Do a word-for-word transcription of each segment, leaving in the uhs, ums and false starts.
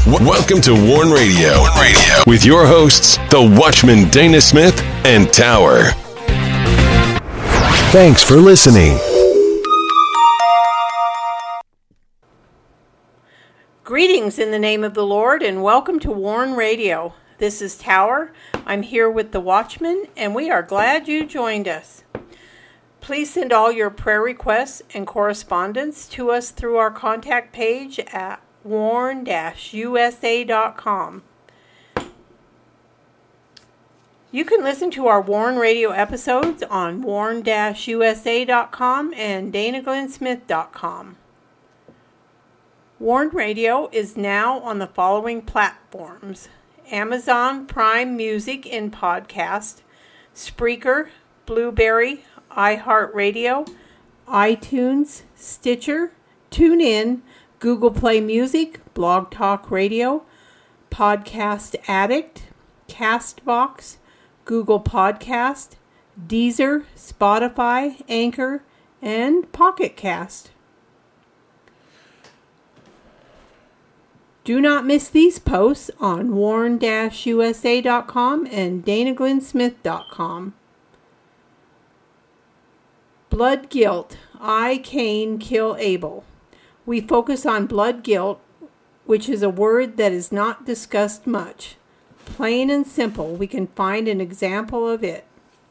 W- welcome to Warn Radio. Warn Radio with your hosts, the Watchman Dana Smith and Tower. Thanks for listening. Greetings in the name of the Lord, and welcome to Warn Radio. This is Tower. I'm here with the Watchman, and we are glad you joined us. Please send all your prayer requests and correspondence to us through our contact page at warn dash u s a dot com. You can listen to our Warn Radio episodes on warn dash u s a dot com and dana glenn smith dot com. Warn Radio is now on the following platforms: Amazon Prime Music in podcast, Spreaker, Blueberry, iHeartRadio, iTunes, Stitcher, TuneIn, Google Play Music, Blog Talk Radio, Podcast Addict, Castbox, Google Podcast, Deezer, Spotify, Anchor, and Pocket Cast. Do not miss these posts on warn dash u s a dot com and dana glenn smith dot com. Blood guilt. I, Cain, kill Abel. We focus on blood guilt, which is a word that is not discussed much. Plain and simple, we can find an example of it.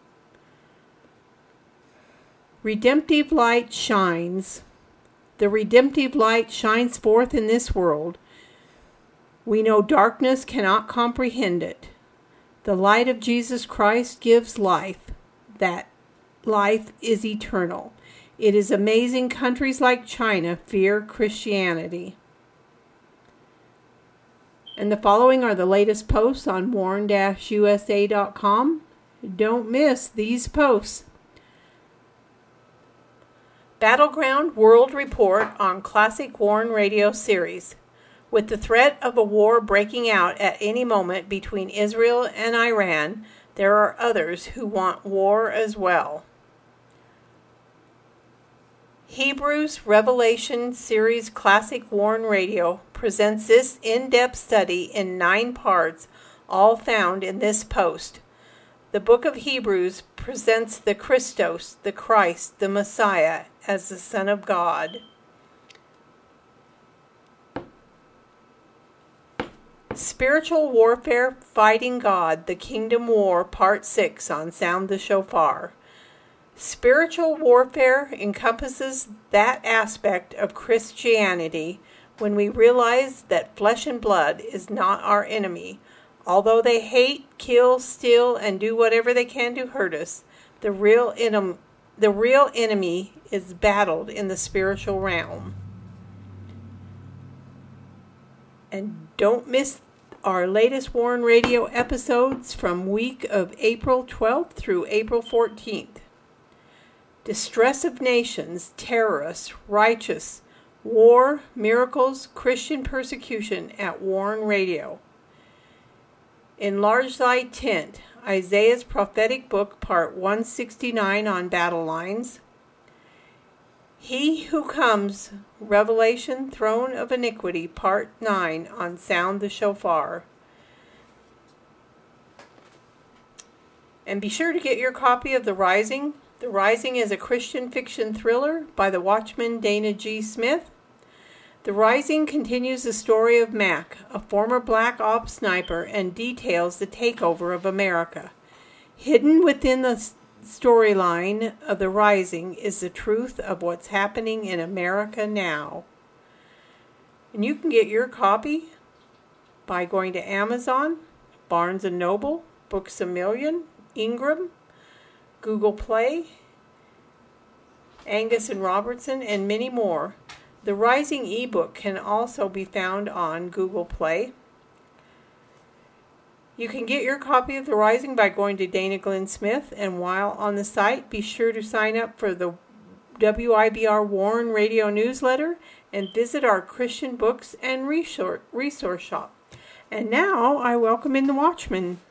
Redemptive light shines. The redemptive light shines forth in this world. We know darkness cannot comprehend it. The light of Jesus Christ gives life. That life is eternal. It is amazing countries like China fear Christianity. And the following are the latest posts on warn dash u s a dot com. Don't miss these posts. Battleground World Report on Classic Warn Radio Series. With the threat of a war breaking out at any moment between Israel and Iran, there are others who want war as well. Hebrews Revelation Series Classic Warn Radio presents this in-depth study in nine parts, all found in this post. The book of Hebrews presents the Christos, the Christ, the Messiah, as the Son of God. Spiritual Warfare Fighting God, the Kingdom War, Part six on Sound the Shofar. Spiritual warfare encompasses that aspect of Christianity when we realize that flesh and blood is not our enemy. Although they hate, kill, steal, and do whatever they can to hurt us, the real enemy, the real enemy is battled in the spiritual realm. And don't miss our latest Warn Radio episodes from week of April twelfth through April fourteenth. Distress of Nations, Terrorists, Righteous, War, Miracles, Christian Persecution at Warn Radio. Enlarge Thy Tent, Isaiah's Prophetic Book, Part one sixty-nine on Battle Lines. He Who Comes, Revelation, Throne of Iniquity, Part nine on Sound the Shofar. And be sure to get your copy of The Rising. The Rising is a Christian fiction thriller by the Watchman Dana G. Smith. The Rising continues the story of Mac, a former Black Ops sniper, and details the takeover of America. Hidden within the storyline of The Rising is the truth of what's happening in America now. And you can get your copy by going to Amazon, Barnes and Noble, Books A Million, Ingram, Google Play, Angus and Robertson, and many more. The Rising ebook can also be found on Google Play. You can get your copy of The Rising by going to Dana Glenn Smith, and while on the site, be sure to sign up for the W I B R Warn Radio newsletter and visit our Christian books and resource, resource shop. And now I welcome in the Watchman.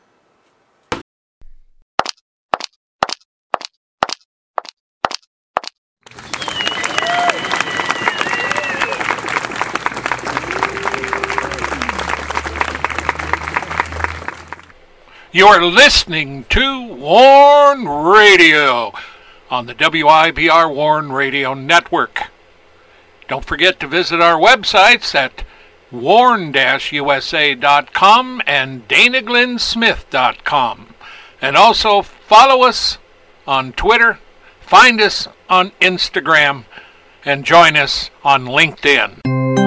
You're listening to Warn Radio on the W I B R Warn Radio Network. Don't forget to visit our websites at warn dash u s a dot com and dana glenn smith dot com. And also follow us on Twitter, find us on Instagram, and join us on LinkedIn.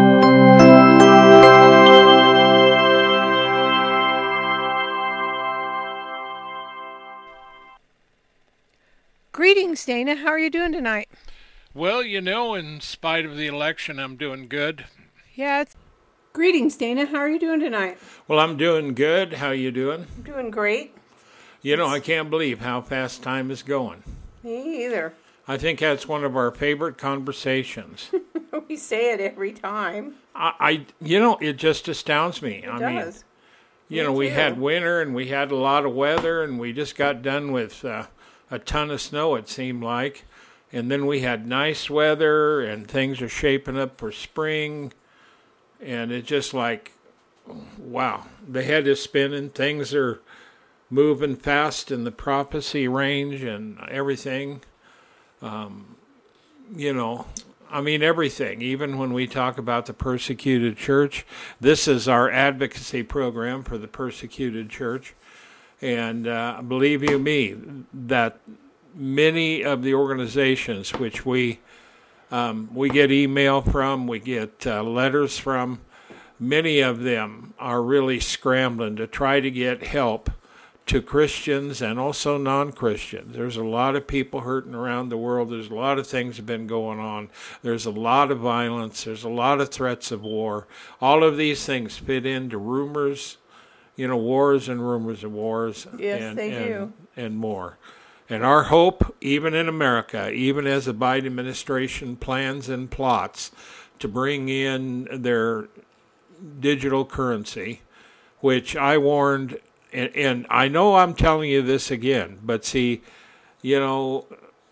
Greetings, Dana. How are you doing tonight? Well, you know, in spite of the election, I'm doing good. Yeah, it's... Greetings, Dana. How are you doing tonight? Well, I'm doing good. How you doing? I'm doing great. You know, I can't believe how fast time is going. Me either. I think that's one of our favorite conversations. We say it every time. I, I, you know, it just astounds me. It I does. mean, you Me know, we too. had winter and we had a lot of weather and we just got done with uh, a ton of snow, it seemed like. And then we had nice weather and things are shaping up for spring. And it's just like, wow, the head is spinning. Things are moving fast in the prophecy range and everything. Um, you know, I mean, everything. Even when we talk about the persecuted church, this is our advocacy program for the persecuted church. And uh, believe you me, that many of the organizations which we um, we get email from, we get uh, letters from, many of them are really scrambling to try to get help to Christians and also non-Christians. There's a lot of people hurting around the world. There's a lot of things have been going on. There's a lot of violence. There's a lot of threats of war. All of these things fit into rumors, you know, wars and rumors of wars. Yes, and, they and, do. And more. And our hope, even in America, even as the Biden administration plans and plots to bring in their digital currency, which I warned, and, and I know I'm telling you this again, but see, you know,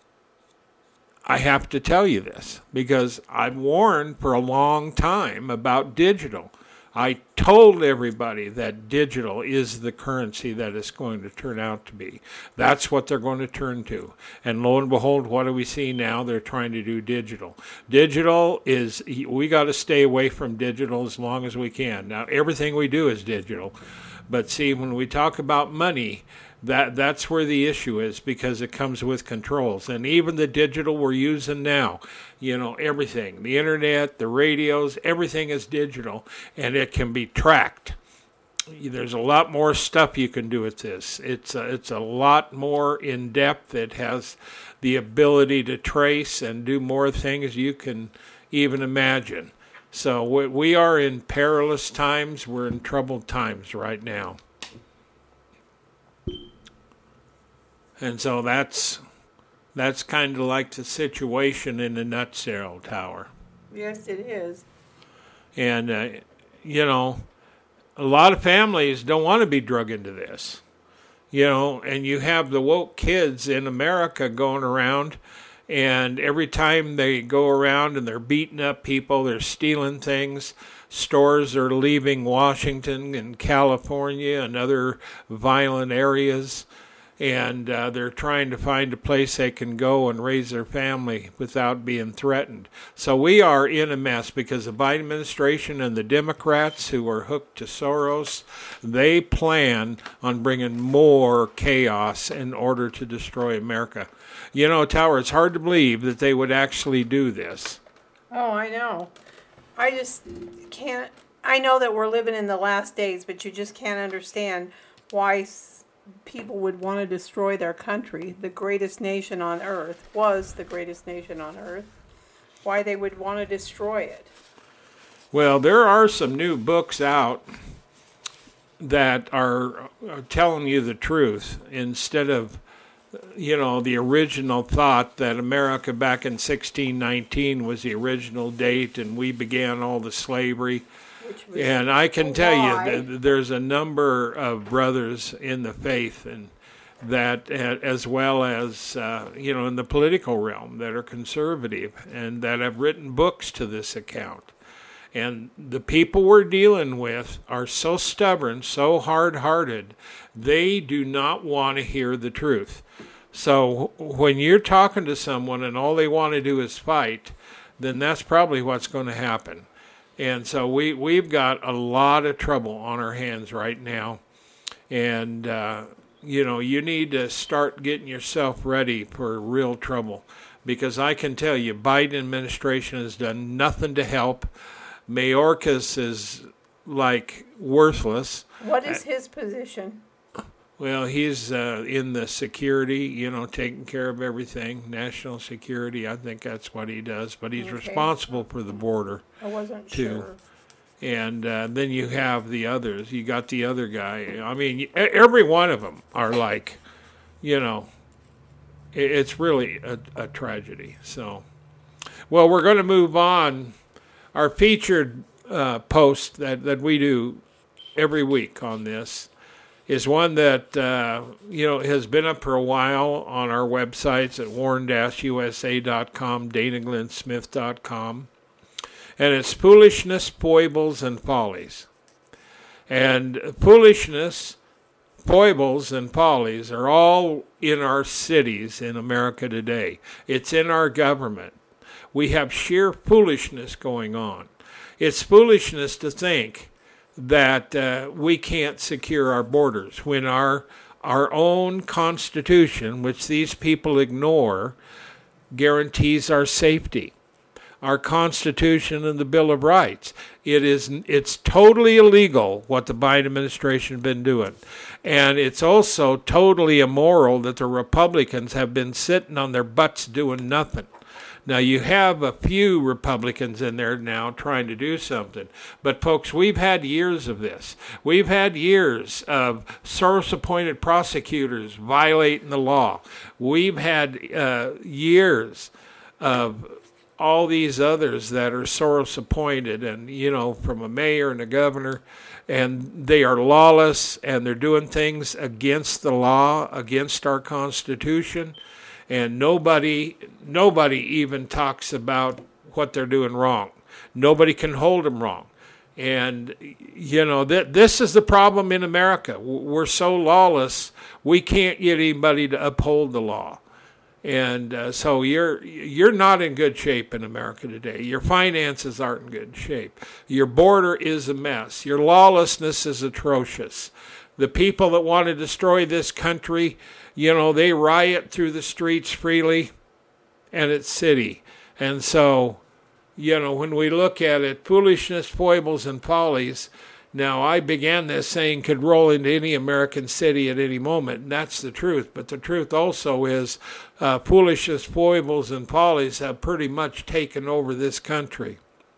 I have to tell you this because I've warned for a long time about digital. I told everybody that digital is the currency that it's going to turn out to be. That's what they're going to turn to. And lo and behold, what do we see now? They're trying to do digital. Digital is, we got to stay away from digital as long as we can. Now, everything we do is digital. But see, when we talk about money, that that's where the issue is because it comes with controls. And even the digital we're using now, you know, everything, the internet, the radios, everything is digital and it can be tracked. There's a lot more stuff you can do with this. It's a, it's a lot more in depth. It has the ability to trace and do more things you can even imagine. So we, we are in perilous times. We're in troubled times right now. And so that's that's kind of like the situation in a nutshell, Tower. Yes, it is. And, uh, you know, a lot of families don't want to be drug into this. You know, and you have the woke kids in America going around, and every time they go around and they're beating up people, they're stealing things. Stores are leaving Washington and California and other violent areas. And uh, they're trying to find a place they can go and raise their family without being threatened. So we are in a mess because the Biden administration and the Democrats who are hooked to Soros, they plan on bringing more chaos in order to destroy America. You know, Tower, it's hard to believe that they would actually do this. Oh, I know. I just can't. I know that we're living in the last days, but you just can't understand why people would want to destroy their country. The greatest nation on earth was the greatest nation on earth. Why they would want to destroy it. Well, there are some new books out that are telling you the truth instead of, you know, the original thought that America back in sixteen nineteen was the original date and we began all the slavery. And I can tell you that there's a number of brothers in the faith and that, as well as, uh, you know, in the political realm that are conservative and that have written books to this account. And the people we're dealing with are so stubborn, so hard-hearted, they do not want to hear the truth. So when you're talking to someone and all they want to do is fight, then that's probably what's going to happen. And so we, we've got a lot of trouble on our hands right now. And, uh, you know, you need to start getting yourself ready for real trouble. Because I can tell you, Biden administration has done nothing to help. Mayorkas is, like, worthless. What is his position? Well, he's uh, in the security, you know, taking care of everything, national security. I think that's what he does. But he's okay. responsible for the border. I wasn't too. sure. And uh, then you have the others. You got the other guy. I mean, every one of them are like, you know, it's really a, a tragedy. So, well, we're going to move on. Our featured uh, post that, that we do every week on this is one that, uh, you know, has been up for a while on our websites at warren dash u s a dot com, dana glenn smith dot com. And it's Foolishness, Foibles, and Follies. And foolishness, foibles, and follies are all in our cities in America today. It's in our government. We have sheer foolishness going on. It's foolishness to think that uh, we can't secure our borders when our our own Constitution, which these people ignore, guarantees our safety. Our Constitution and the Bill of Rights. It is it's totally illegal what the Biden administration has been doing. And it's also totally immoral that the Republicans have been sitting on their butts doing nothing. Now, you have a few Republicans in there now trying to do something. But, folks, we've had years of this. We've had years of Soros-appointed prosecutors violating the law. We've had uh, years of all these others that are Soros appointed, and, you know, from a mayor and a governor, and they are lawless, and they're doing things against the law, against our Constitution, and nobody, nobody even talks about what they're doing wrong. Nobody can hold them wrong. And, you know, th- this is the problem in America. We're so lawless, we can't get anybody to uphold the law. And uh, so you're you're not in good shape in America today. Your finances aren't in good shape. Your border is a mess. Your lawlessness is atrocious. The people that want to destroy this country, you know, they riot through the streets freely, and it's city. And so, you know, when we look at it, foolishness, foibles, and follies. Now, I began this saying could roll into any American city at any moment, and that's the truth. But the truth also is uh, foolishness, foibles, and follies have pretty much taken over this country.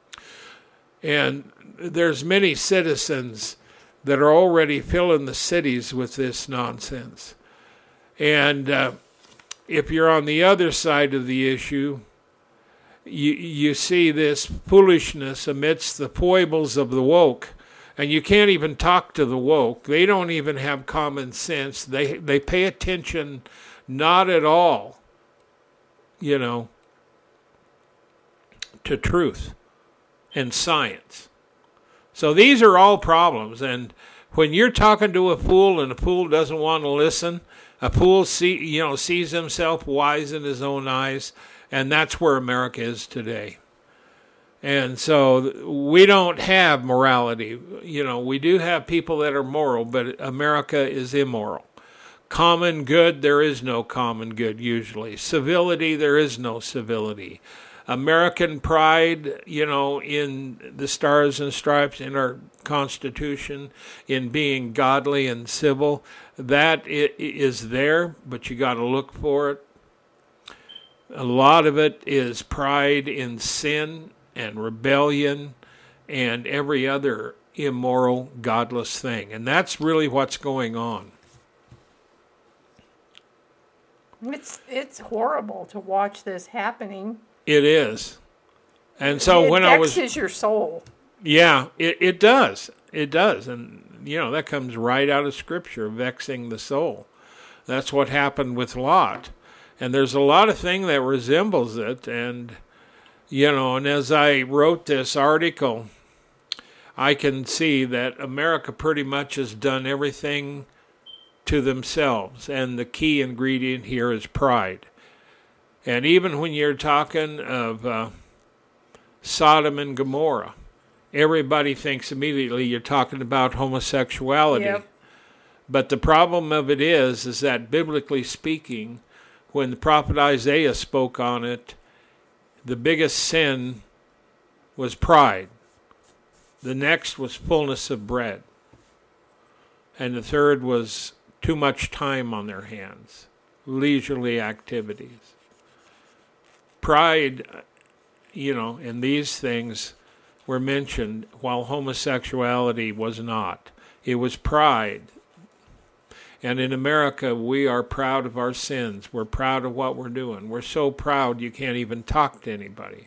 And there's many citizens that are already filling the cities with this nonsense. And uh, if you're on the other side of the issue, you, you see this foolishness amidst the foibles of the woke. And you can't even talk to the woke. They don't even have common sense. They they pay attention not at all, you know, to truth and science. So these are all problems. And when you're talking to a fool and a fool doesn't want to listen, a fool see you know sees himself wise in his own eyes, and that's where America is today. And so we don't have morality. You know, we do have people that are moral, but America is immoral. Common good, there is no common good usually. Civility, there is no civility. American pride, you know, in the stars and stripes in our Constitution, in being godly and civil, that is there, but you got to look for it. A lot of it is pride in sin and rebellion and every other immoral, godless thing. And that's really what's going on. It's it's horrible to watch this happening. It is. And so it when I was... It vexes your soul. Yeah, it, it does. It does. And, you know, that comes right out of Scripture, vexing the soul. That's what happened with Lot. And there's a lot of thing that resembles it. And... You know, and as I wrote this article I can see that America pretty much has done everything to themselves, and the key ingredient here is pride. And even when you're talking of uh, Sodom and Gomorrah, everybody thinks immediately you're talking about homosexuality. Yep. But the problem of it is, is that biblically speaking, when the prophet Isaiah spoke on it, the biggest sin was pride. The next was fullness of bread. And the third was too much time on their hands, leisurely activities. Pride, you know, in these things were mentioned while homosexuality was not. It was pride. And in America, we are proud of our sins. We're proud of what we're doing. We're so proud you can't even talk to anybody.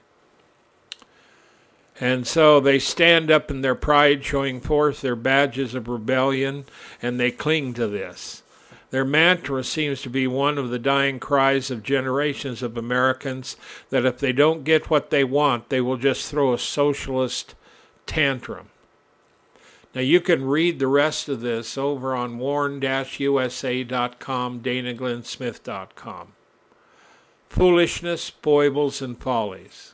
And so they stand up in their pride, showing forth their badges of rebellion, and they cling to this. Their mantra seems to be one of the dying cries of generations of Americans that if they don't get what they want, they will just throw a socialist tantrum. Now you can read the rest of this over on warn dash U S A dot com, Dana Glenn Smith dot com. Foolishness, foibles, and follies.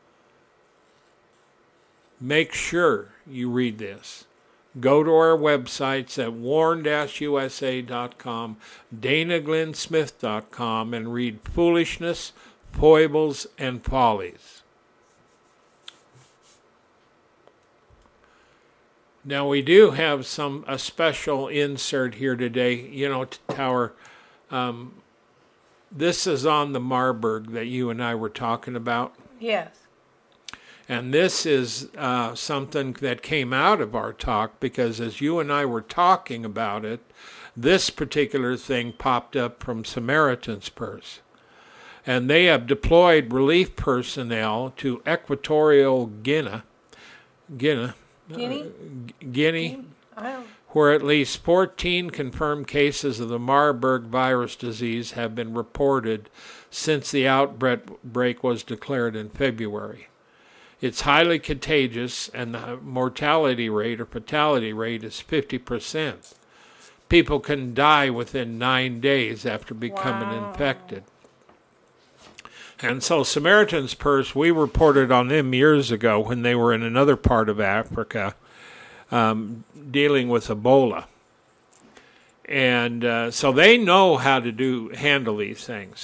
Make sure you read this. Go to our websites at warn dash U S A dot com, Dana Glenn Smith dot com, and read Foolishness, Foibles, and Follies. Now we do have some a special insert here today. You know, Tower, um, this is on the Marburg that you and I were talking about. Yes. And this is uh, something that came out of our talk because as you and I were talking about it, this particular thing popped up from Samaritan's Purse. And they have deployed relief personnel to Equatorial Guinea, Guinea, Guinea? Uh, Guinea, I don't... where at least fourteen confirmed cases of the Marburg virus disease have been reported since the outbreak was declared in February. It's highly contagious, and the mortality rate or fatality rate is fifty percent. People can die within nine days after becoming Wow. infected. And so Samaritan's Purse, we reported on them years ago when they were in another part of Africa um, dealing with Ebola. And uh, so they know how to do handle these things.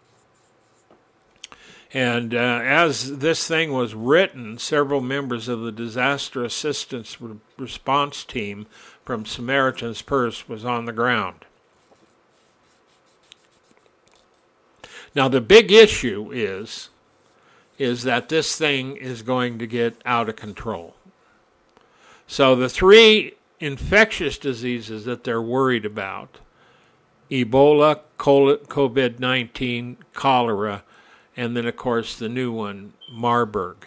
And uh, as this thing was written, several members of the disaster assistance re- response team from Samaritan's Purse was on the ground. Now the big issue is, is that this thing is going to get out of control. So the three infectious diseases that they're worried about, Ebola, COVID nineteen, cholera, and then, of course, the new one, Marburg.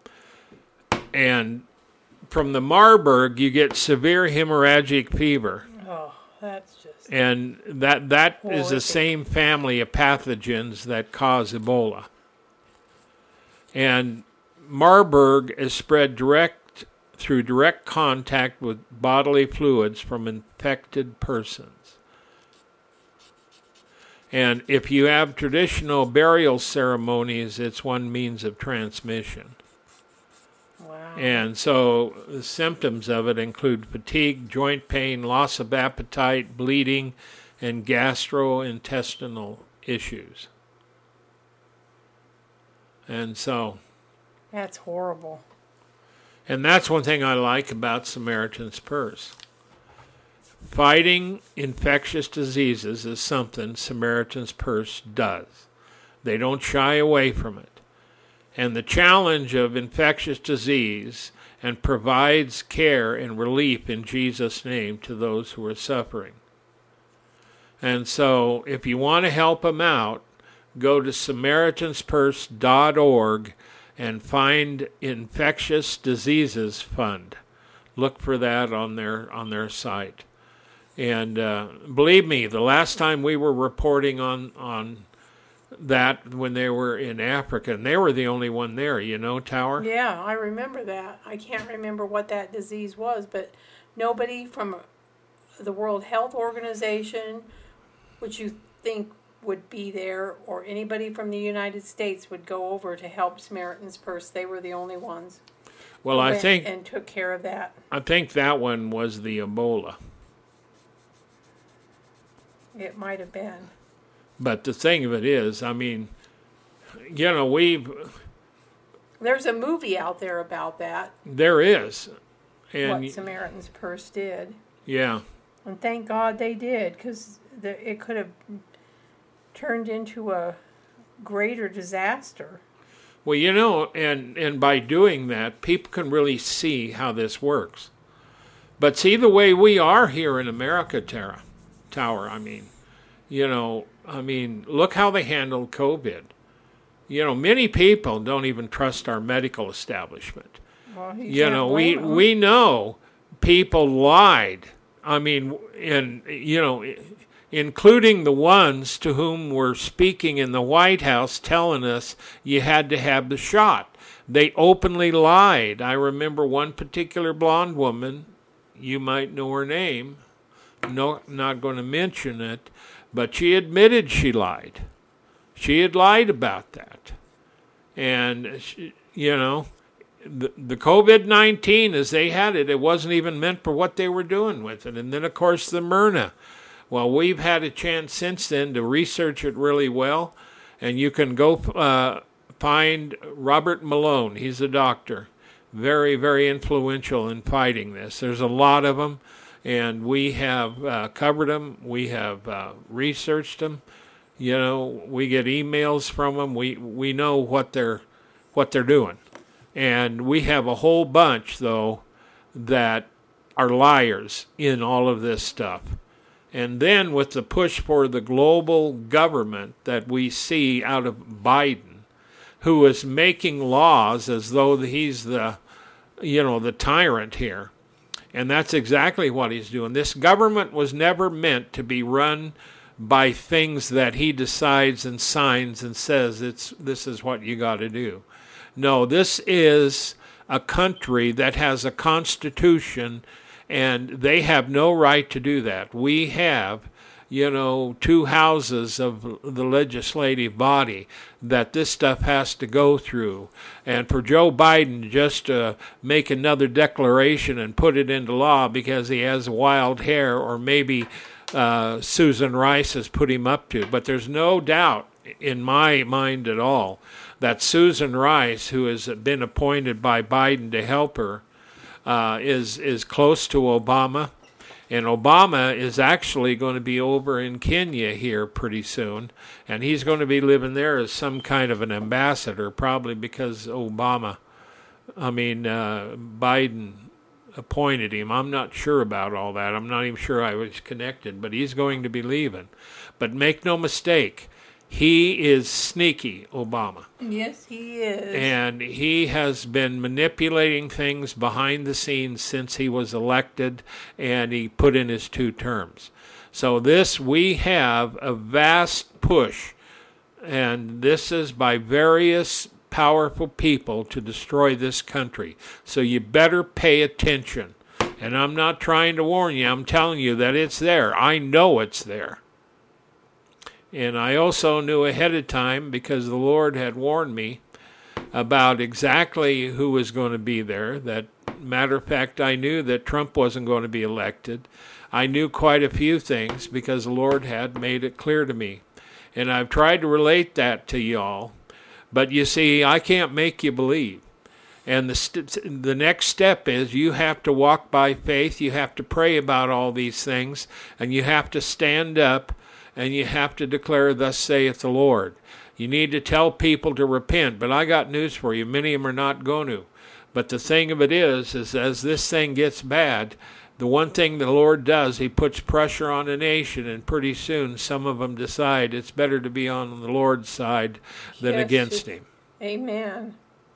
And from the Marburg, you get severe hemorrhagic fever. Oh, that's just... And that that is the Horrific. same family of pathogens that cause Ebola. And Marburg is spread direct through direct contact with bodily fluids from infected persons. And if you have traditional burial ceremonies, it's one means of transmission. Wow. And so the symptoms of it include fatigue, joint pain, loss of appetite, bleeding, and gastrointestinal issues. And so... That's horrible. And that's one thing I like about Samaritan's Purse. Fighting infectious diseases is something Samaritan's Purse does. They don't shy away from it. And the challenge of infectious disease and provides care and relief in Jesus' name to those who are suffering. And so if you want to help them out, go to Samaritans Purse dot org and find Infectious Diseases Fund. Look for that on their on their site. And uh, believe me, the last time we were reporting on, on that when they were in Africa, and they were the only one there, you know, Tower? Yeah, I remember that. I can't remember what that disease was, but nobody from the World Health Organization, which you think would be there, or anybody from the United States would go over to help Samaritan's Purse. They were the only ones. Well, I went think and took care of that. I think that one was the Ebola. It might have been. But the thing of it is, I mean, you know, we've... There's a movie out there about that. There is. And what Samaritan's Purse did. Yeah. And thank God they did, because it could have turned into a greater disaster. Well, you know, and, and by doing that, people can really see how this works. But see the way we are here in America, Tara, Tower, I mean, you know, I mean, look how they handled COVID. You know, many people don't even trust our medical establishment. Well, you you can't know, blame we them. we know people lied. I mean, in you know, including the ones to whom we're speaking in the White House telling us you had to have the shot. They openly lied. I remember one particular blonde woman, you might know her name, no, not going to mention it, but she admitted she lied. She had lied about that. And, she, you know, the, the COVID nineteen, as they had it, it wasn't even meant for what they were doing with it. And then, of course, the Myrna. Well, we've had a chance since then to research it really well. And you can go uh, find Robert Malone. He's a doctor. Very, very influential in fighting this. There's a lot of them. And we have uh, covered them. We have uh, researched them. You know, we get emails from them. We we know what they're what they're doing, and we have a whole bunch though that are liars in all of this stuff. And then with the push for the global government that we see out of Biden, who is making laws as though he's the you know the tyrant here. And that's exactly what he's doing. This government was never meant to be run by things that he decides and signs and says it's this is what you got to do. No, this is a country that has a constitution, and they have no right to do that. We have, you know, two houses of the legislative body that this stuff has to go through. And for Joe Biden just to make another declaration and put it into law because he has wild hair, or maybe uh, Susan Rice has put him up to. But there's no doubt in my mind at all that Susan Rice, who has been appointed by Biden to help her, uh, is is close to Obama. And Obama is actually going to be over in Kenya here pretty soon, and he's going to be living there as some kind of an ambassador, probably because Obama, I mean, uh, Biden appointed him. I'm not sure about all that. I'm not even sure I was connected, but he's going to be leaving. But make no mistake, he is sneaky, Obama. Yes, he is. And he has been manipulating things behind the scenes since he was elected and he put in his two terms. So this, we have a vast push, and this is by various powerful people to destroy this country. So you better pay attention. And I'm not trying to warn you. I'm telling you that it's there. I know it's there. And I also knew ahead of time, because the Lord had warned me about exactly who was going to be there. That matter of fact, I knew that Trump wasn't going to be elected. I knew quite a few things because the Lord had made it clear to me. And I've tried to relate that to y'all. But you see, I can't make you believe. And the st- the next step is you have to walk by faith. You have to pray about all these things. And you have to stand up. And you have to declare, thus saith the Lord. You need to tell people to repent. But I got news for you. Many of them are not going to. But the thing of it is, is as this thing gets bad, the one thing the Lord does, he puts pressure on the nation. And pretty soon some of them decide it's better to be on the Lord's side than Yes, against him. Amen.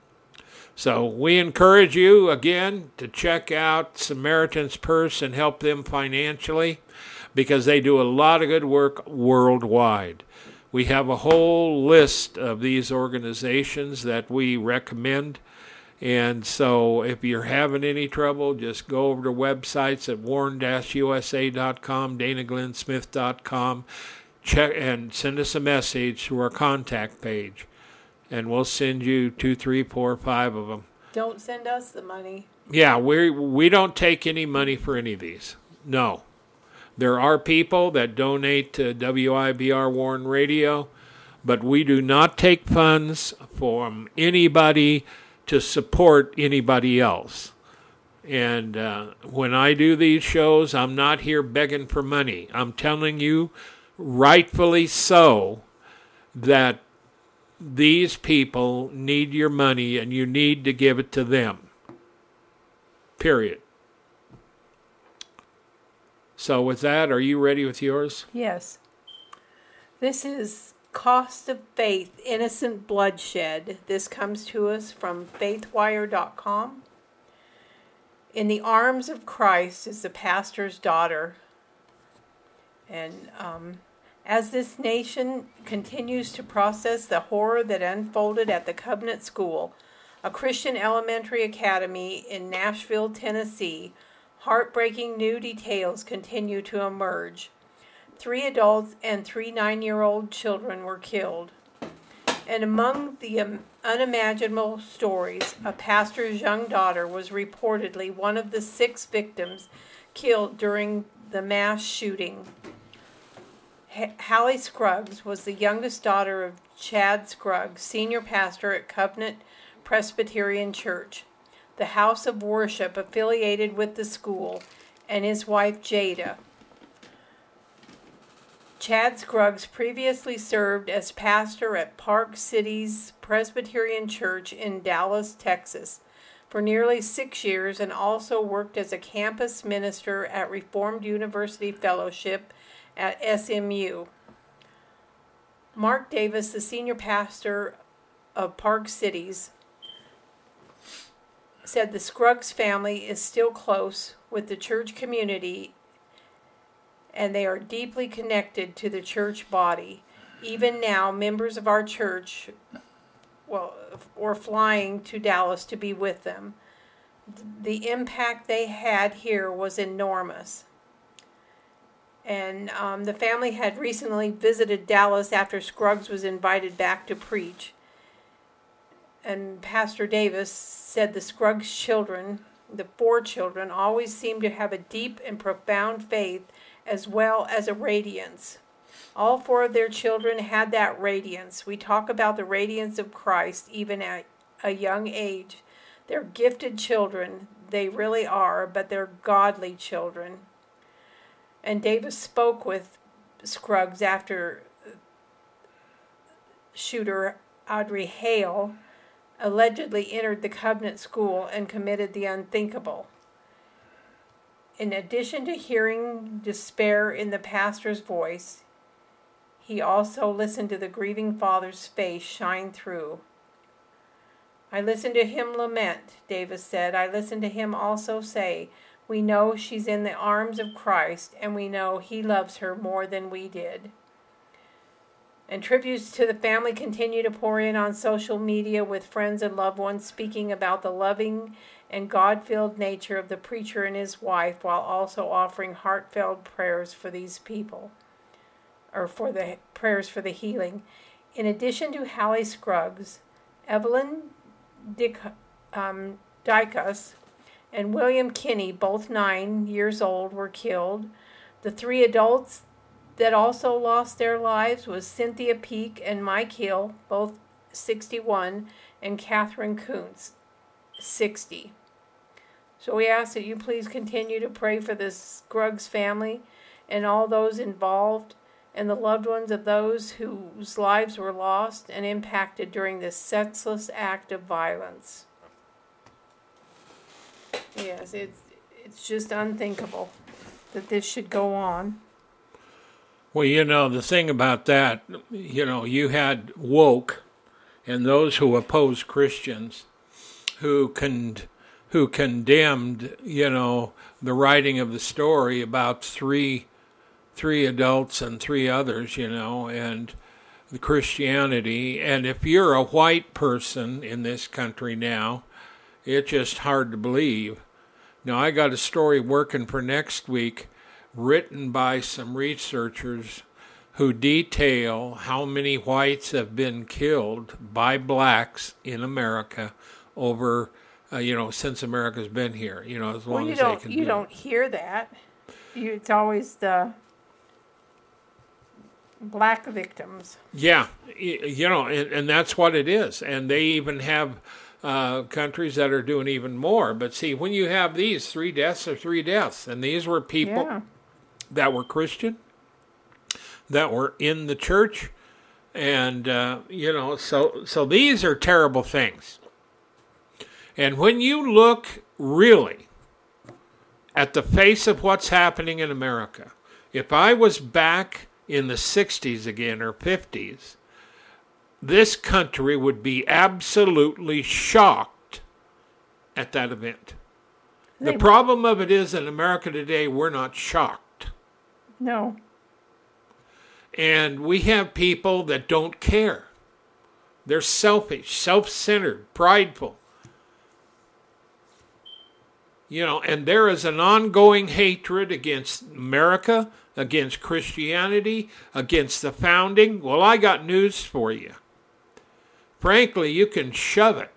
So we encourage you, again, to check out Samaritan's Purse and help them financially, because they do a lot of good work worldwide. We have a whole list of these organizations that we recommend. And so if you're having any trouble, just go over to websites at warn dash u s a dot com, dana glenn smith dot com, check and send us a message to our contact page. And we'll send you two, three, four, five of them. Don't send us the money. Yeah, we we don't take any money for any of these. No. There are people that donate to W I B R Warren Radio, but we do not take funds from anybody to support anybody else. And uh, when I do these shows, I'm not here begging for money. I'm telling you, rightfully so, that these people need your money and you need to give it to them. Period. So with that, are you ready with yours? Yes. This is Cost of Faith, Innocent Bloodshed. This comes to us from faith wire dot com. In the arms of Christ is the pastor's daughter. And um, as this nation continues to process the horror that unfolded at the Covenant School, a Christian elementary academy in Nashville, Tennessee, heartbreaking new details continue to emerge. Three adults and three nine-year-old children were killed. And among the um, unimaginable stories, a pastor's young daughter was reportedly one of the six victims killed during the mass shooting. H- Hallie Scruggs was the youngest daughter of Chad Scruggs, senior pastor at Covenant Presbyterian Church, the house of worship affiliated with the school, and his wife Jada. Chad Scruggs previously served as pastor at Park Cities Presbyterian Church in Dallas, Texas, for nearly six years and also worked as a campus minister at Reformed University Fellowship at S M U. Mark Davis, the senior pastor of Park Cities, said the Scruggs family is still close with the church community and they are deeply connected to the church body. Even now, members of our church well, were flying to Dallas to be with them. The impact they had here was enormous. And um, the family had recently visited Dallas after Scruggs was invited back to preach. And Pastor Davis said the Scruggs children, the four children, always seemed to have a deep and profound faith as well as a radiance. All four of their children had that radiance. We talk about the radiance of Christ even at a young age. They're gifted children, they really are, but they're godly children. And Davis spoke with Scruggs after shooter Audrey Hale allegedly entered the Covenant School and committed the unthinkable. In addition to hearing despair in the pastor's voice, he also listened to the grieving father's face shine through. I listened to him lament, Davis said. I listened to him also say, we know she's in the arms of Christ, and we know he loves her more than we did. And tributes to the family continue to pour in on social media, with friends and loved ones speaking about the loving and God-filled nature of the preacher and his wife, while also offering heartfelt prayers for these people, or for the prayers for the healing. In addition to Hallie Scruggs, Evelyn Dick, um, Dykus and William Kinney, both nine years old, were killed. The three adults that also lost their lives was Cynthia Peak and Mike Hill, both sixty-one, and Catherine Kuntz, sixty. So we ask that you please continue to pray for the Scruggs family and all those involved and the loved ones of those whose lives were lost and impacted during this senseless act of violence. Yes, it's it's just unthinkable that this should go on. Well, you know, the thing about that, you know, you had woke and those who opposed Christians who con- who condemned, you know, the writing of the story about three three adults and three others, you know, and Christianity. And if you're a white person in this country now, it's just hard to believe. Now, I got a story working for next week written by some researchers who detail how many whites have been killed by blacks in America over, uh, you know, since America's been here, you know, as long well, you as don't, they can you do don't it. hear that. You, it's always the black victims. Yeah, you know, and, and that's what it is. And they even have uh, countries that are doing even more. But see, when you have these, three deaths are three deaths. And these were people Yeah. that were Christian, that were in the church. And, uh, you know, so so these are terrible things. And when you look really at the face of what's happening in America, if I was back in the sixties again or fifties, this country would be absolutely shocked at that event. The They- problem of it is in America today, we're not shocked. No. And we have people that don't care. They're selfish, self-centered, prideful. You know, and there is an ongoing hatred against America, against Christianity, against the founding. Well, I got news for you. Frankly, you can shove it.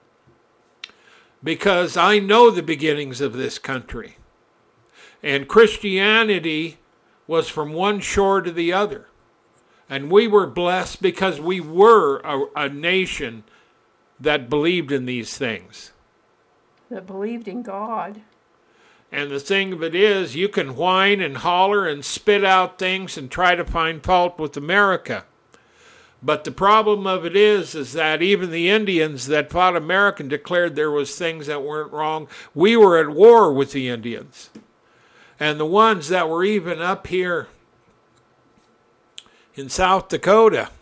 Because I know the beginnings of this country. And Christianity was from one shore to the other. And we were blessed because we were a, a nation that believed in these things. That believed in God. And the thing of it is, you can whine and holler and spit out things and try to find fault with America. But the problem of it is, is that even the Indians that fought America declared there was things that weren't wrong. We were at war with the Indians. And the ones that were even up here in South Dakota.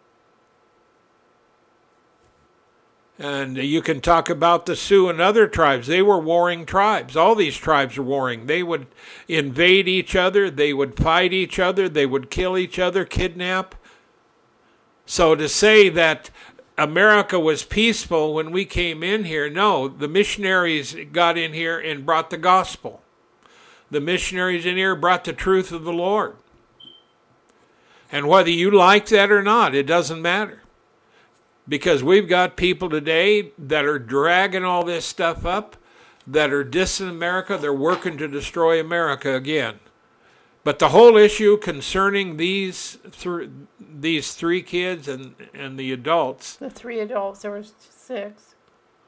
And you can talk about the Sioux and other tribes. They were warring tribes. All these tribes were warring. They would invade each other. They would fight each other. They would kill each other, kidnap. So to say that America was peaceful when we came in here, no, the missionaries got in here and brought the gospel. The missionaries in here brought the truth of the Lord. And whether you like that or not, it doesn't matter. Because we've got people today that are dragging all this stuff up, that are dissing America. They're working to destroy America again. But the whole issue concerning these th- these three kids and, and the adults, The three adults, there was six.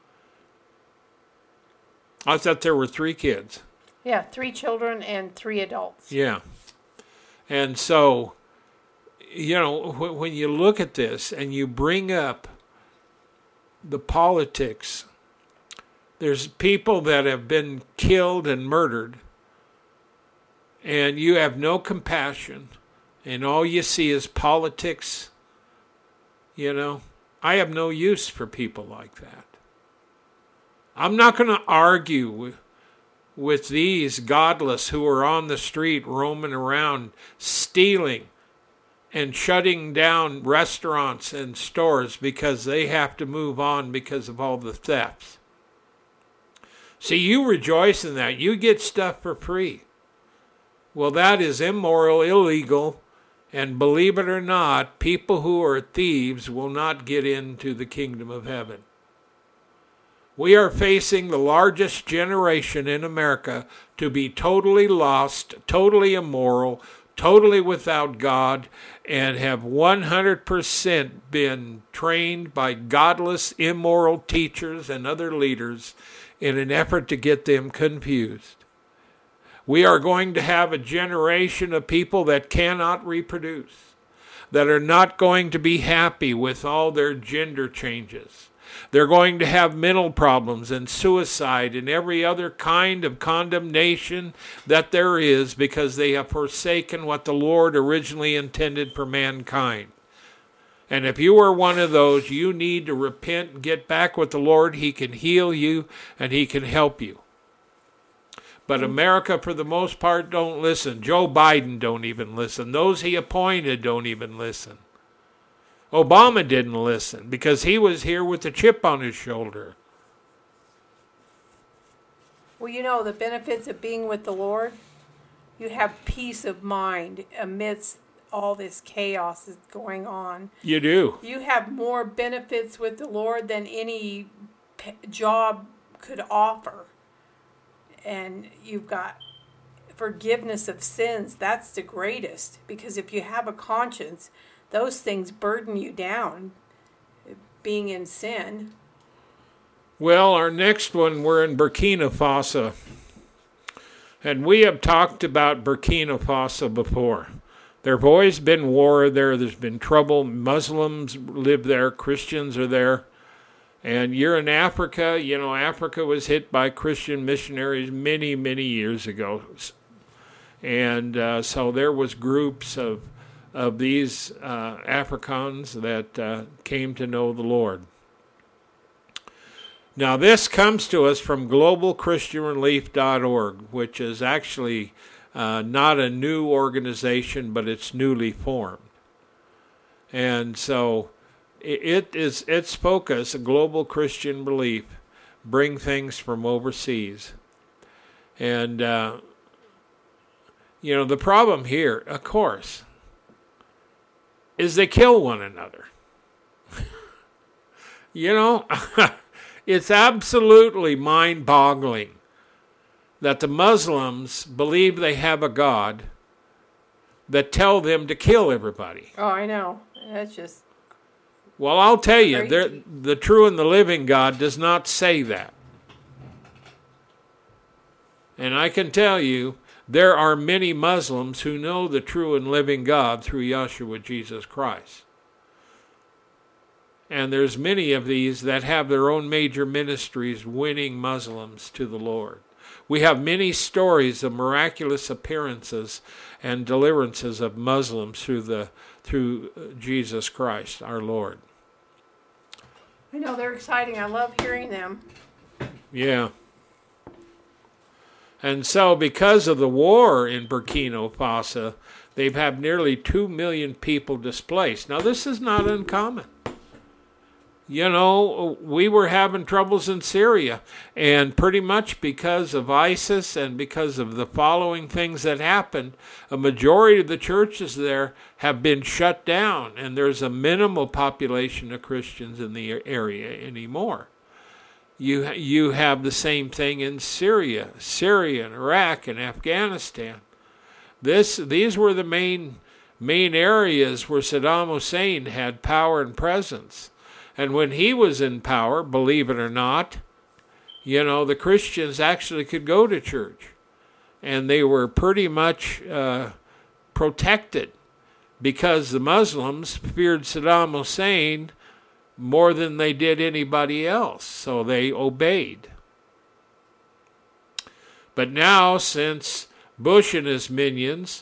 I thought there were three kids. Yeah, three children and three adults. Yeah. And so, you know, when, when you look at this and you bring up the politics, there's people that have been killed and murdered, and you have no compassion, and all you see is politics. You know, I have no use for people like that. I'm not going to argue with, with these godless who are on the street roaming around stealing and shutting down restaurants and stores because they have to move on because of all the thefts. See, you rejoice in that. You get stuff for free. Well, that is immoral, illegal, and believe it or not, people who are thieves will not get into the kingdom of heaven. We are facing the largest generation in America to be totally lost, totally immoral, totally without God, and have one hundred percent been trained by godless, immoral teachers and other leaders in an effort to get them confused. We are going to have a generation of people that cannot reproduce, that are not going to be happy with all their gender changes. They're going to have mental problems and suicide and every other kind of condemnation that there is because they have forsaken what the Lord originally intended for mankind. And if you are one of those, you need to repent and get back with the Lord. He can heal you and He can help you. But America, for the most part, don't listen. Joe Biden don't even listen. Those he appointed don't even listen. Obama didn't listen because he was here with the chip on his shoulder. Well, you know, the benefits of being with the Lord, you have peace of mind amidst all this chaos that's going on. You do. You have more benefits with the Lord than any p- job could offer. And you've got forgiveness of sins. That's the greatest. Because if you have a conscience, those things burden you down, being in sin. Well, our next one, we're in Burkina Faso. And we have talked about Burkina Faso before. There have always been war there. There's been trouble. Muslims live there. Christians are there. And you're in Africa. You know, Africa was hit by Christian missionaries many, many years ago. And uh, so there was groups of of these uh, Africans that uh, came to know the Lord. Now, this comes to us from global christian relief dot org, which is actually uh, not a new organization, but it's newly formed. And so it is its focus, global Christian relief, bring things from overseas. And, uh, you know, the problem here, of course, is they kill one another. You know, it's absolutely mind-boggling that the Muslims believe they have a God that tell them to kill everybody. Oh, I know. That's just... Well, I'll tell you, the true and the living God does not say that. And I can tell you, there are many Muslims who know the true and living God through Yeshua Jesus Christ. And there's many of these that have their own major ministries winning Muslims to the Lord. We have many stories of miraculous appearances and deliverances of Muslims through the through Jesus Christ, our Lord. I know, they're exciting. I love hearing them. Yeah. And so because of the war in Burkina Faso, they've had nearly two million people displaced. Now, this is not uncommon. You know, we were having troubles in Syria, and pretty much because of ISIS and because of the following things that happened, a majority of the churches there have been shut down, and there's a minimal population of Christians in the area anymore. You you have the same thing in Syria, Syria and Iraq and Afghanistan. This these were the main main areas where Saddam Hussein had power and presence. And when he was in power, believe it or not, you know, the Christians actually could go to church. And they were pretty much uh, protected because the Muslims feared Saddam Hussein more than they did anybody else. So they obeyed. But now, since Bush and his minions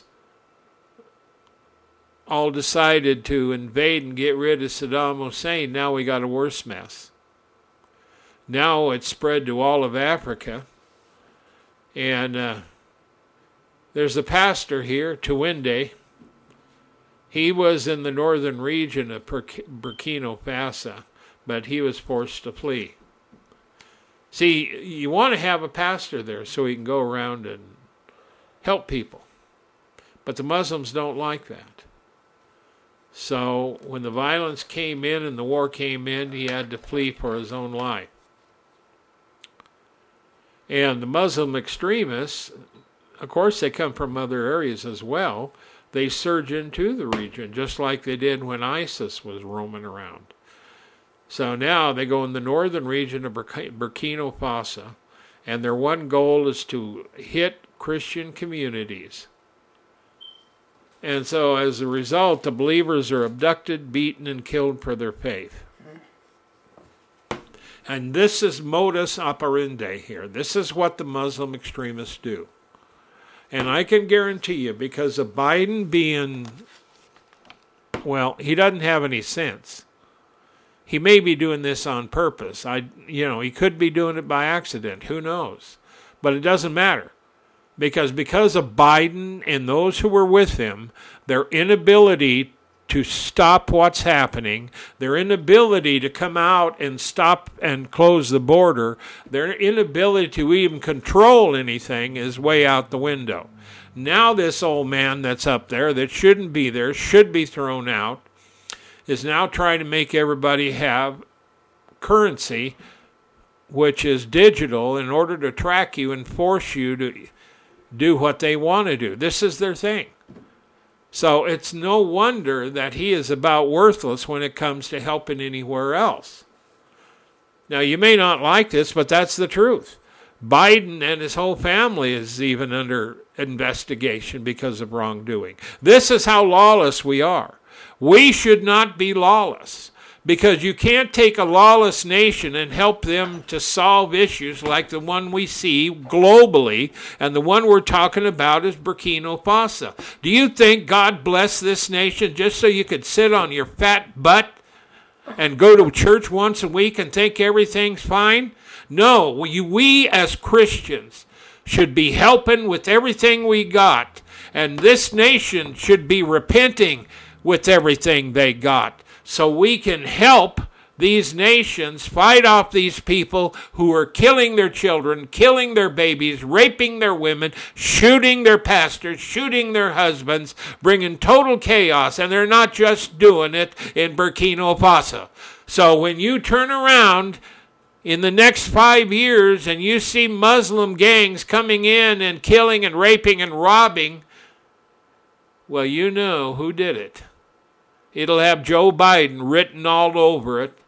all decided to invade and get rid of Saddam Hussein, now we got a worse mess. Now it's spread to all of Africa. And uh, there's a pastor here, Tawinde. He was in the northern region of Burkina Faso, but he was forced to flee. See, you want to have a pastor there so he can go around and help people. But the Muslims don't like that. So when the violence came in and the war came in, he had to flee for his own life. And the Muslim extremists, of course, they come from other areas as well. They surge into the region, just like they did when ISIS was roaming around. So now they go in the northern region of Burkina Faso, and their one goal is to hit Christian communities. And so as a result, the believers are abducted, beaten, and killed for their faith. And this is modus operandi here. This is what the Muslim extremists do. And I can guarantee you, because of Biden being, well, he doesn't have any sense. He may be doing this on purpose. I, you know, he could be doing it by accident. Who knows? But it doesn't matter. Because because of Biden and those who were with him, their inability to stop what's happening, their inability to come out and stop and close the border, their inability to even control anything is way out the window. Now this old man that's up there that shouldn't be there, should be thrown out, is now trying to make everybody have currency, which is digital, in order to track you and force you to do what they want to do. This is their thing. So it's no wonder that he is about worthless when it comes to helping anywhere else. Now, you may not like this, but that's the truth. Biden and his whole family is even under investigation because of wrongdoing. This is how lawless we are. We should not be lawless, because you can't take a lawless nation and help them to solve issues like the one we see globally, and the one we're talking about is Burkina Faso. Do you think God blessed this nation just so you could sit on your fat butt and go to church once a week and think everything's fine? No, we, we as Christians should be helping with everything we got, and this nation should be repenting with everything they got, so we can help these nations fight off these people who are killing their children, killing their babies, raping their women, shooting their pastors, shooting their husbands, bringing total chaos. And they're not just doing it in Burkina Faso. So when you turn around in the next five years and you see Muslim gangs coming in and killing and raping and robbing, well, you know who did it. It'll have Joe Biden written all over it,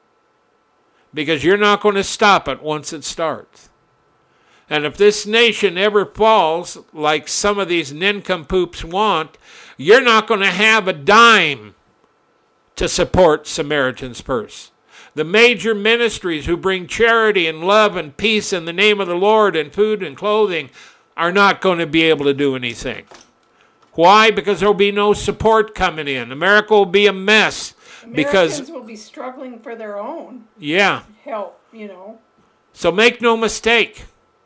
because you're not going to stop it once it starts. And if this nation ever falls, like some of these nincompoops want, you're not going to have a dime to support Samaritan's Purse. The major ministries who bring charity and love and peace in the name of the Lord and food and clothing are not going to be able to do anything. Why? Because there will be no support coming in. America will be a mess. Americans because will be struggling for their own yeah. help, you know. So make no mistake.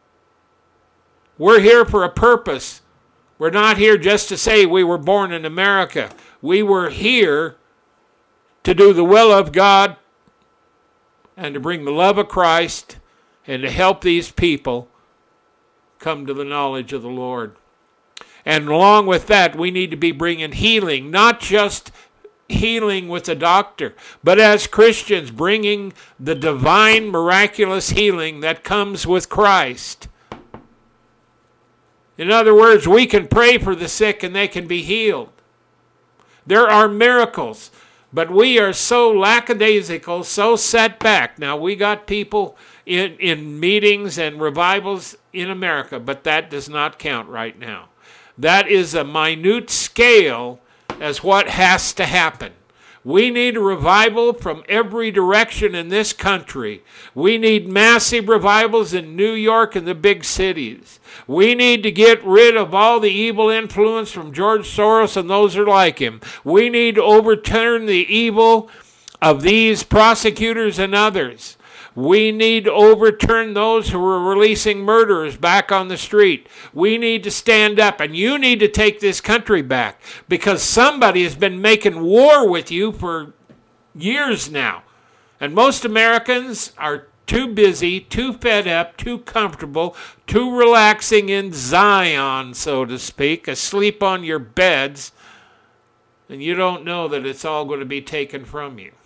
We're here for a purpose. We're not here just to say we were born in America. We were here to do the will of God and to bring the love of Christ and to help these people come to the knowledge of the Lord. And along with that, we need to be bringing healing, not just healing with a doctor, but as Christians, bringing the divine, miraculous healing that comes with Christ. In other words, we can pray for the sick and they can be healed. There are miracles, but we are so lackadaisical, so set back. Now, we got people in, in meetings and revivals in America, but that does not count right now. That is a minute scale as what has to happen. We need a revival from every direction in this country. We need massive revivals in New York and the big cities. We need to get rid of all the evil influence from George Soros and those who are like him. We need to overturn the evil of these prosecutors and others. We need to overturn those who are releasing murderers back on the street. We need to stand up, and you need to take this country back, because somebody has been making war with you for years now. And most Americans are too busy, too fed up, too comfortable, too relaxing in Zion, so to speak, asleep on your beds, and you don't know that it's all going to be taken from you.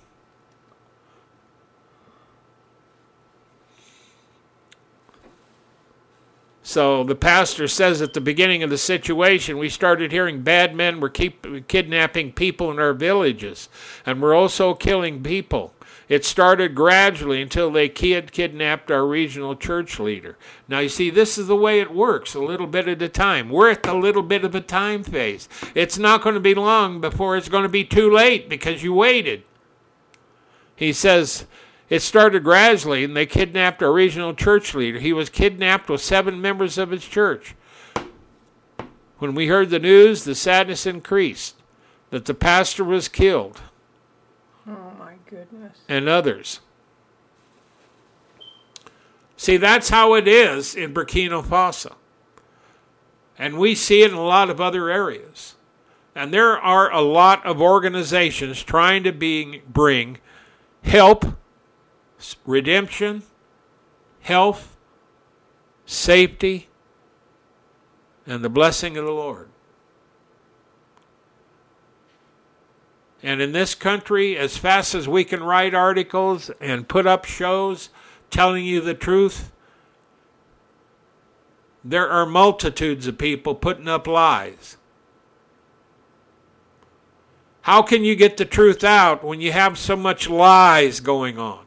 So the pastor says at the beginning of the situation, we started hearing bad men were keep kidnapping people in our villages, and we're also killing people. It started gradually until they kid kidnapped our regional church leader. Now, you see, this is the way it works, a little bit at a time. We're at the little bit of a time phase. It's not going to be long before it's going to be too late because you waited. He says, it started gradually, and they kidnapped our regional church leader. He was kidnapped with seven members of his church. When we heard the news, the sadness increased that the pastor was killed. Oh, my goodness. And others. See, that's how it is in Burkina Faso. And we see it in a lot of other areas. And there are a lot of organizations trying to be, bring help, redemption, health, safety, and the blessing of the Lord. And in this country, as fast as we can write articles and put up shows telling you the truth, there are multitudes of people putting up lies. How can you get the truth out when you have so much lies going on?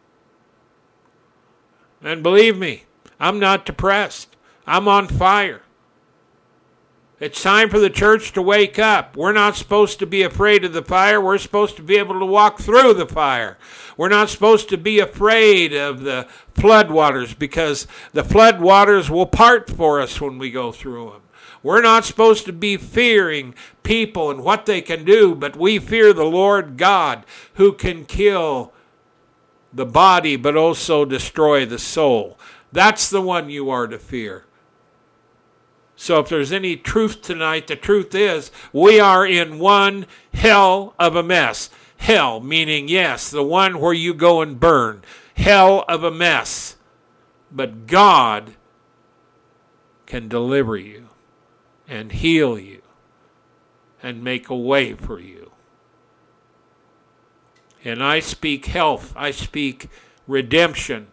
And believe me, I'm not depressed. I'm on fire. It's time for the church to wake up. We're not supposed to be afraid of the fire. We're supposed to be able to walk through the fire. We're not supposed to be afraid of the floodwaters, because the floodwaters will part for us when we go through them. We're not supposed to be fearing people and what they can do, but we fear the Lord God, who can kill the body but also destroy the soul. That's the one you are to fear. So if there's any truth tonight, the truth is we are in one hell of a mess. Hell, meaning, yes, the one where you go and burn. Hell of a mess. But God can deliver you and heal you and make a way for you. And I speak health. I speak redemption.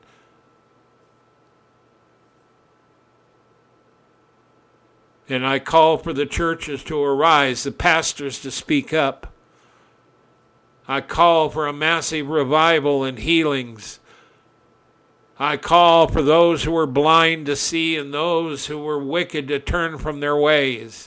And I call for the churches to arise, the pastors to speak up. I call for a massive revival and healings. I call for those who are blind to see and those who were wicked to turn from their ways.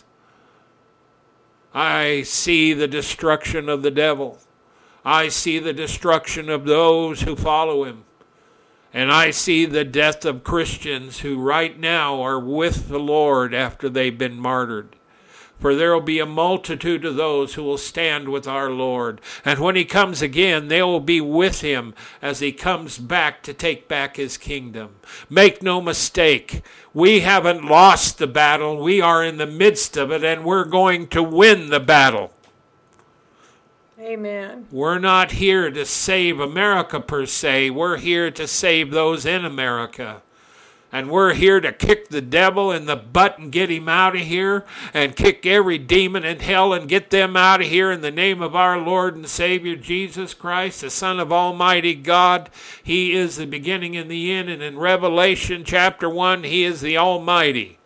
I see the destruction of the devil. I see the destruction of those who follow him. And I see the death of Christians who right now are with the Lord after they've been martyred. For there will be a multitude of those who will stand with our Lord. And when he comes again, they will be with him as he comes back to take back his kingdom. Make no mistake, we haven't lost the battle. We are in the midst of it, and we're going to win the battle. Amen. We're not here to save America per se. We're here to save those in America. And we're here to kick the devil in the butt and get him out of here, and kick every demon in hell and get them out of here in the name of our Lord and Savior Jesus Christ, the Son of Almighty God. He is the beginning and the end. And in Revelation chapter one, he is the Almighty.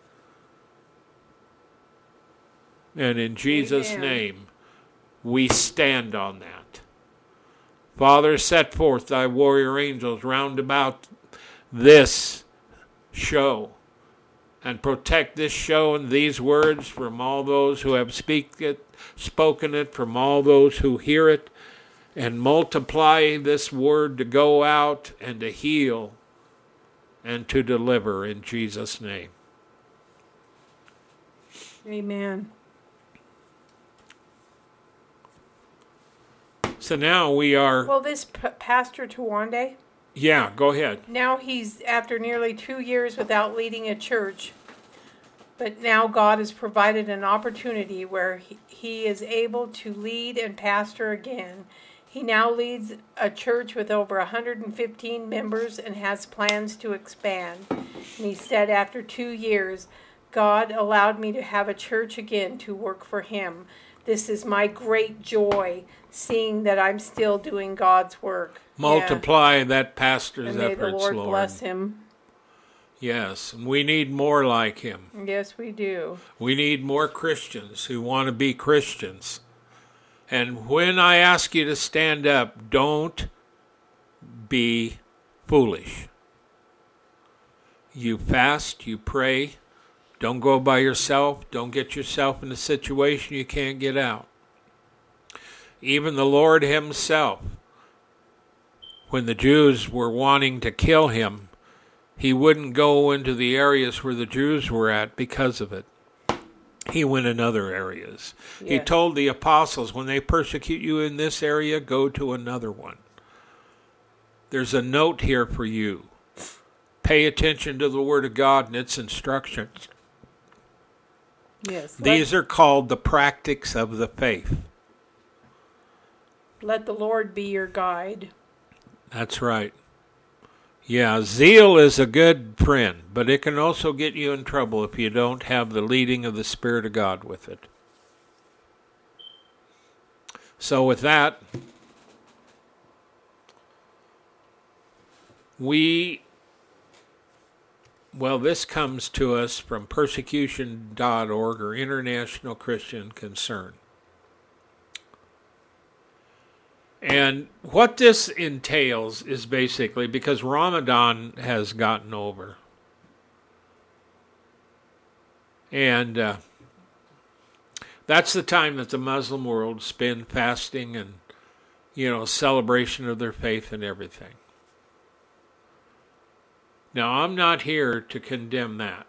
And in Jesus' Amen. name, we stand on that. Father, set forth thy warrior angels round about this show, and protect this show and these words from all those who have speak it, spoken it, from all those who hear it, and multiply this word to go out and to heal and to deliver in Jesus' name. Amen. So now we are... Well, this P- Pastor Tawande, Yeah, go ahead. now he's, after nearly two years without leading a church, but now God has provided an opportunity where he, he is able to lead and pastor again. He now leads a church with over one hundred fifteen members and has plans to expand. And he said, after two years, God allowed me to have a church again to work for him. This is my great joy, seeing that I'm still doing God's work. Multiply Yeah. that pastor's And may efforts, the Lord, Lord. bless him. Yes, and we need more like him. Yes, we do. We need more Christians who want to be Christians. And when I ask you to stand up, don't be foolish. You fast, you pray. Don't go by yourself. Don't get yourself in a situation you can't get out. Even the Lord himself, when the Jews were wanting to kill him, he wouldn't go into the areas where the Jews were at because of it. He went in other areas. Yes. He told the apostles, when they persecute you in this area, go to another one. There's a note here for you. Pay attention to the Word of God and its instructions. Yes. These let, are called the practices of the faith. let the Lord be your guide. That's right. Yeah, zeal is a good friend, but it can also get you in trouble if you don't have the leading of the Spirit of God with it. So with that, we, well, this comes to us from persecution dot org or International Christian Concern. And what this entails is basically, because Ramadan has gotten over, and uh, that's the time that the Muslim world spend fasting and, you know, celebration of their faith and everything. Now, I'm not here to condemn that.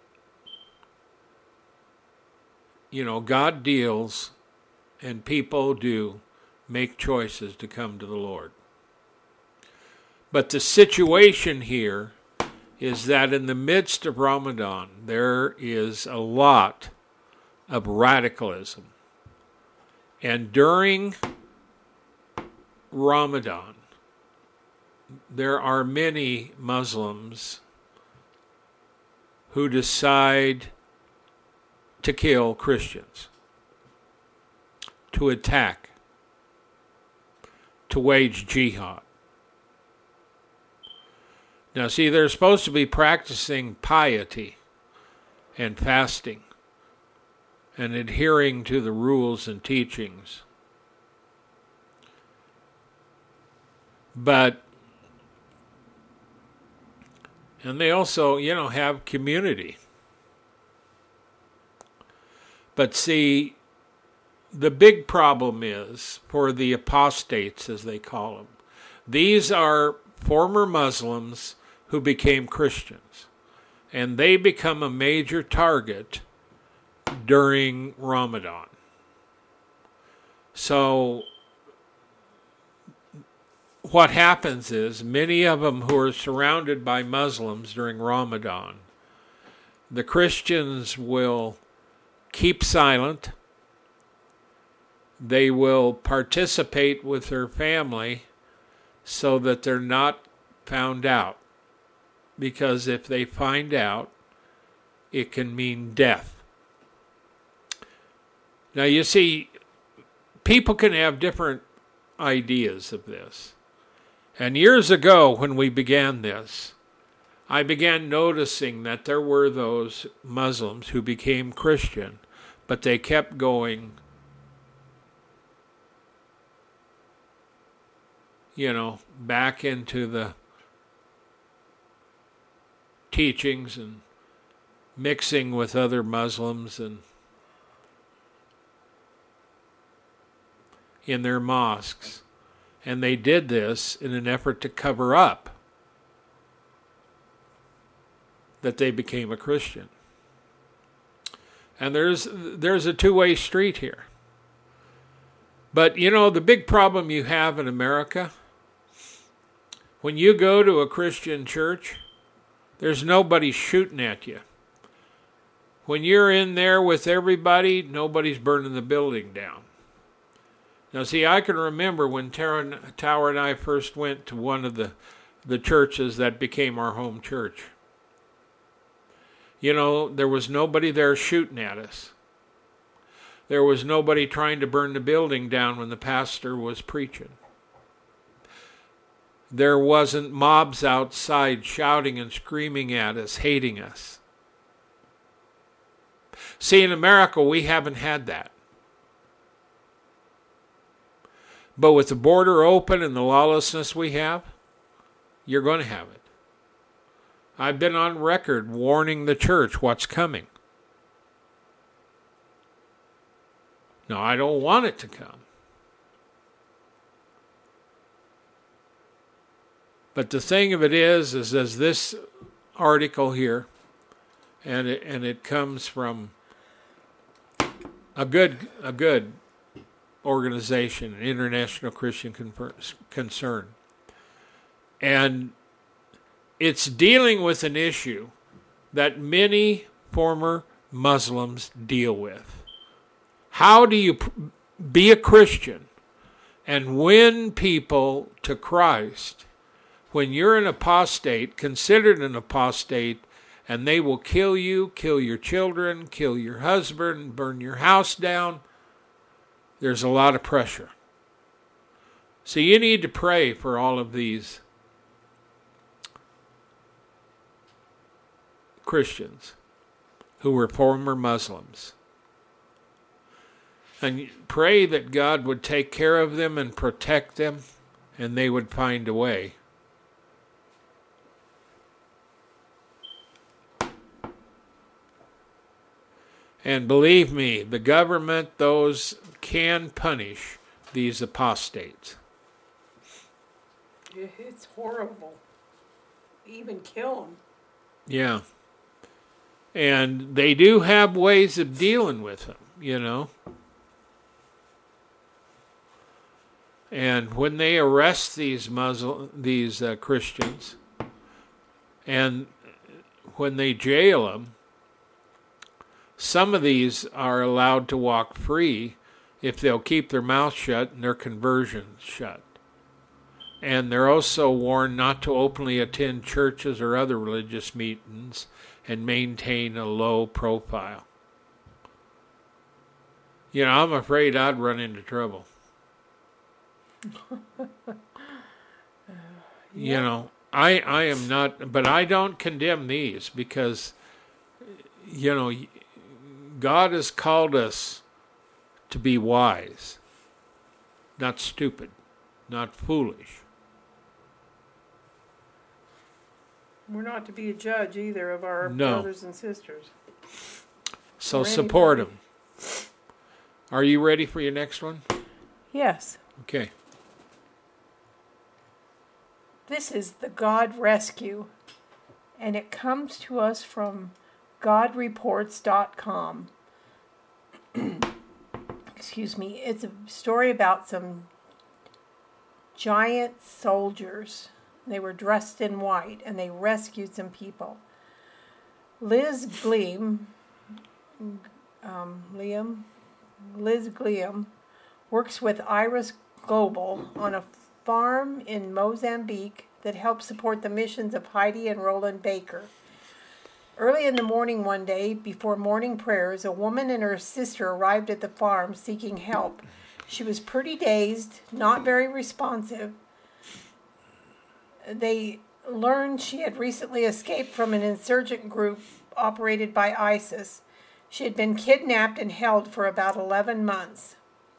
You know, God deals and people do make choices to come to the Lord. But the situation here is that in the midst of Ramadan, there is a lot of radicalism. And during Ramadan, there are many Muslims who decide to kill Christians, to attack, to wage jihad. Now, see, they're supposed to be practicing piety and fasting and adhering to the rules and teachings. But, and they also, you know, have community. But see, the big problem is, for the apostates, as they call them, these are former Muslims who became Christians, and they become a major target during Ramadan. So what happens is, many of them who are surrounded by Muslims during Ramadan, the Christians will keep silent. They will participate with their family so that they're not found out. Because if they find out, it can mean death. Now, you see, people can have different ideas of this. And years ago, when we began this, I began noticing that there were those Muslims who became Christian, but they kept going, you know, back into the teachings and mixing with other Muslims and in their mosques. And they did this in an effort to cover up that they became a Christian. And there's there's a two-way street here. But, you know, the big problem you have in America, when you go to a Christian church, there's nobody shooting at you. When you're in there with everybody, nobody's burning the building down. Now, see, I can remember when Tara, Tower and I first went to one of the, the churches that became our home church. You know, there was nobody there shooting at us. There was nobody trying to burn the building down when the pastor was preaching. There wasn't mobs outside shouting and screaming at us, hating us. See, in America, we haven't had that. But with the border open and the lawlessness we have, you're going to have it. I've been on record warning the church what's coming. No, I don't want it to come. But the thing of it is, is as this article here, and it, and it comes from a good a good organization, International Christian Concern, and it's dealing with an issue that many former Muslims deal with. How do you be a Christian and win people to Christ when you're an apostate, considered an apostate, and they will kill you, kill your children, kill your husband, burn your house down? There's a lot of pressure. So you need to pray for all of these Christians who were former Muslims. And pray that God would take care of them and protect them, and they would find a way. And believe me, the government, those can punish these apostates. It's horrible. Even kill them. Yeah. And they do have ways of dealing with them, you know. And when they arrest these Muslim, these uh, Christians, and when they jail them, some of these are allowed to walk free if they'll keep their mouth shut and their conversions shut. And they're also warned not to openly attend churches or other religious meetings and maintain a low profile. You know, I'm afraid I'd run into trouble. uh, yeah. You know, I, I am not, but I don't condemn these because, you know, God has called us to be wise, not stupid, not foolish. We're not to be a judge either of our no. brothers and sisters. So or support anybody. them. Are you ready for your next one? Yes. Okay. This is the God Rescue, and it comes to us from god reports dot com. Excuse me. It's a story about some giant soldiers. They were dressed in white, and they rescued some people. Liz Gleam, um, Liam, Liz Gleam, works with Iris Global on a farm in Mozambique that helps support the missions of Heidi and Roland Baker. Early in the morning one day, before morning prayers, a woman and her sister arrived at the farm seeking help. She was pretty dazed, not very responsive. They learned she had recently escaped from an insurgent group operated by ISIS. She had been kidnapped and held for about eleven months.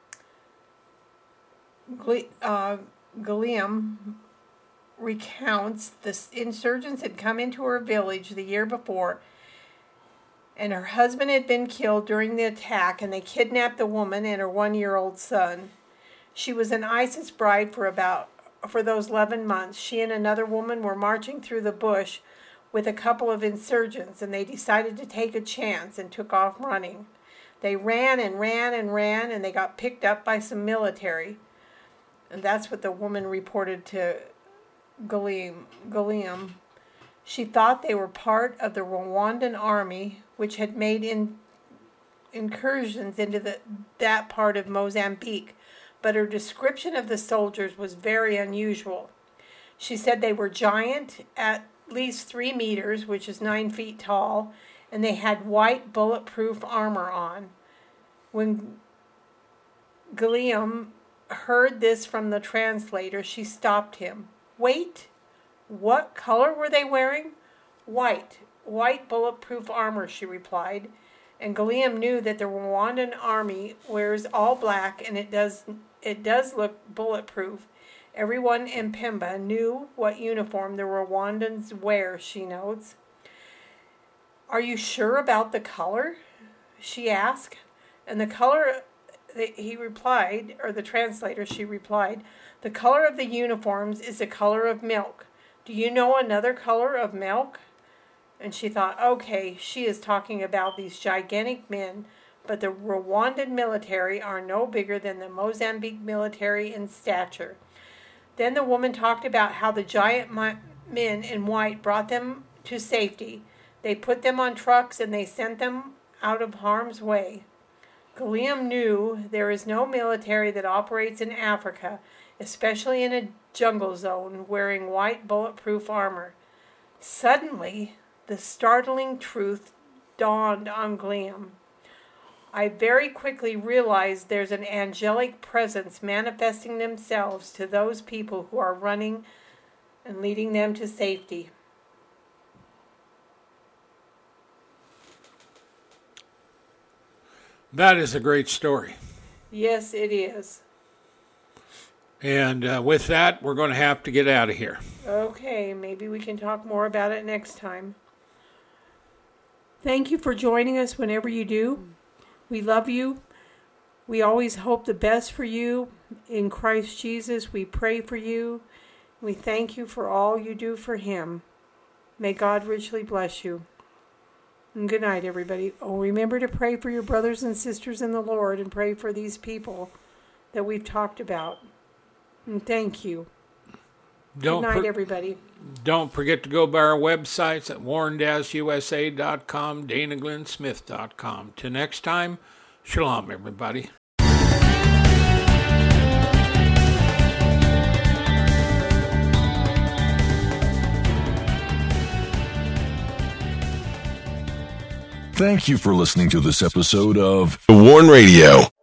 Gle- uh, Gilliam recounts the insurgents had come into her village the year before, and her husband had been killed during the attack, and they kidnapped the woman and her one-year-old son. She was an ISIS bride for about for those eleven months. She and another woman were marching through the bush with a couple of insurgents, and they decided to take a chance and took off running. They ran and ran and ran, and they got picked up by some military. And that's what the woman reported to Gilliam. Gilliam. She thought they were part of the Rwandan army, which had made in, incursions into the, that part of Mozambique, but her description of the soldiers was very unusual. She said they were giant, at least three meters, which is nine feet tall, and they had white bulletproof armor on. When Gilliam heard this from the translator, she stopped him. Wait, what color were they wearing? White, white bulletproof armor, she replied. And Gilliam knew that the Rwandan army wears all black, and it does it does look bulletproof. Everyone in Pemba knew what uniform the Rwandans wear, she notes. Are you sure about the color? She asked. And the color, he replied, or the translator, she replied, the color of the uniforms is the color of milk. Do you know another color of milk? And she thought, okay, she is talking about these gigantic men, but the Rwandan military are no bigger than the Mozambique military in stature. Then the woman talked about how the giant men in white brought them to safety. They put them on trucks and they sent them out of harm's way. Gilliam knew there is no military that operates in Africa, especially in a jungle zone, wearing white bulletproof armor. Suddenly, the startling truth dawned on Gilliam. I very quickly realized there's an angelic presence manifesting themselves to those people who are running and leading them to safety. That is a great story. Yes, it is. And uh, with that, we're going to have to get out of here. Okay, maybe we can talk more about it next time. Thank you for joining us whenever you do. We love you. We always hope the best for you. In Christ Jesus, we pray for you. We thank you for all you do for Him. May God richly bless you. And good night, everybody. Oh, remember to pray for your brothers and sisters in the Lord and pray for these people that we've talked about. And thank you. Don't good night, per- everybody. Don't forget to go by our websites at warren dash u s a dot com, dana glenn smith dot com. Till next time, shalom, everybody. Thank you for listening to this episode of The Warn Radio.